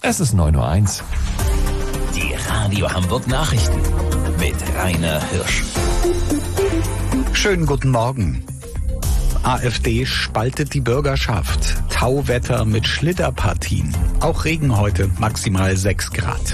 Es ist 9:01 Uhr. Die Radio Hamburg Nachrichten mit Rainer Hirsch. Schönen guten Morgen. AfD spaltet die Bürgerschaft. Tauwetter mit Schlitterpartien. Auch Regen heute, maximal 6 Grad.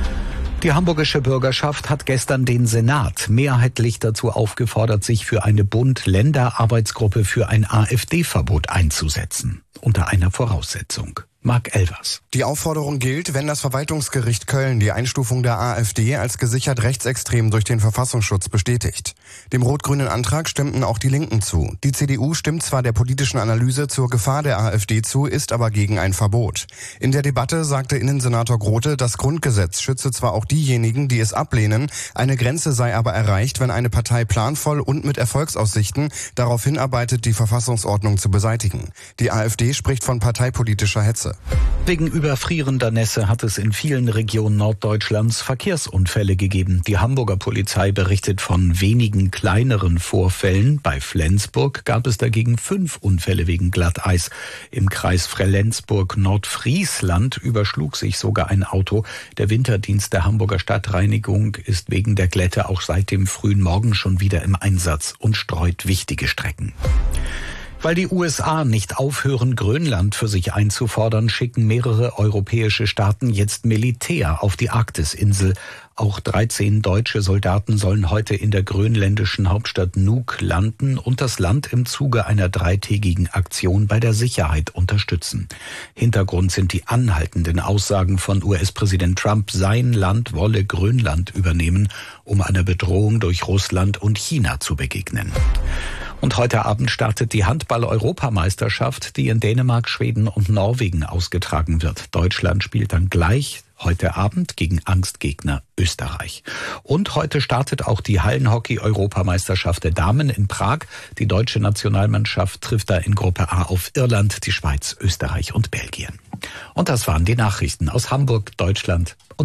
Die hamburgische Bürgerschaft hat gestern den Senat mehrheitlich dazu aufgefordert, sich für eine Bund-Länder-Arbeitsgruppe für ein AfD-Verbot einzusetzen. Unter einer Voraussetzung. Marc Elvers. Die Aufforderung gilt, wenn das Verwaltungsgericht Köln die Einstufung der AfD als gesichert rechtsextrem durch den Verfassungsschutz bestätigt. Dem rot-grünen Antrag stimmten auch die Linken zu. Die CDU stimmt zwar der politischen Analyse zur Gefahr der AfD zu, ist aber gegen ein Verbot. In der Debatte sagte Innensenator Grote, das Grundgesetz schütze zwar auch diejenigen, die es ablehnen, eine Grenze sei aber erreicht, wenn eine Partei planvoll und mit Erfolgsaussichten darauf hinarbeitet, die Verfassungsordnung zu beseitigen. Die AfD spricht von parteipolitischer Hetze. Wegen überfrierender Nässe hat es in vielen Regionen Norddeutschlands Verkehrsunfälle gegeben. Die Hamburger Polizei berichtet von wenigen kleineren Vorfällen. Bei Flensburg gab es dagegen 5 Unfälle wegen Glatteis. Im Kreis Flensburg-Nordfriesland überschlug sich sogar ein Auto. Der Winterdienst der Hamburger Stadtreinigung ist wegen der Glätte auch seit dem frühen Morgen schon wieder im Einsatz und streut wichtige Strecken. Weil die USA nicht aufhören, Grönland für sich einzufordern, schicken mehrere europäische Staaten jetzt Militär auf die Arktisinsel. Auch 13 deutsche Soldaten sollen heute in der grönländischen Hauptstadt Nuuk landen und das Land im Zuge einer 3-tägigen Aktion bei der Sicherheit unterstützen. Hintergrund sind die anhaltenden Aussagen von US-Präsident Trump, sein Land wolle Grönland übernehmen, um einer Bedrohung durch Russland und China zu begegnen. Und heute Abend startet die Handball-Europameisterschaft, die in Dänemark, Schweden und Norwegen ausgetragen wird. Deutschland spielt dann gleich heute Abend gegen Angstgegner Österreich. Und heute startet auch die Hallenhockey-Europameisterschaft der Damen in Prag. Die deutsche Nationalmannschaft trifft da in Gruppe A auf Irland, die Schweiz, Österreich und Belgien. Und das waren die Nachrichten aus Hamburg, Deutschland.